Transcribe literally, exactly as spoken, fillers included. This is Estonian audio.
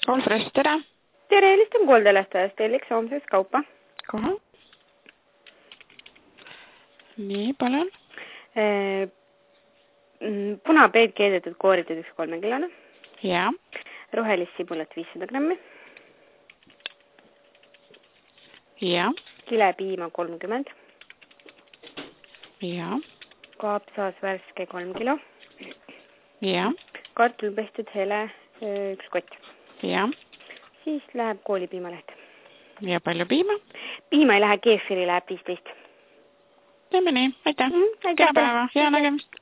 All Fresh, tere! Tere, helistan kooldelestajast, telliks homseks kaupa. Kohe. Nii, palun. Ee, punapeed keedetud kooritud üks kolmekilane. Ja. Rohelist sibulat viissada grammi. Ja. Kilepiima kolmkümmend. Ja. Kaapsaas värske kolm kilo. Ja. Kartul pestud hele üks kott. Ja. Siis läheb koolipiimaleht. Ja palju piima? Piima ei lähe, keefiri läheb viisteist. Teeme nii, aitäh. Mm, aitäh. Kena päeva, hea nägemist.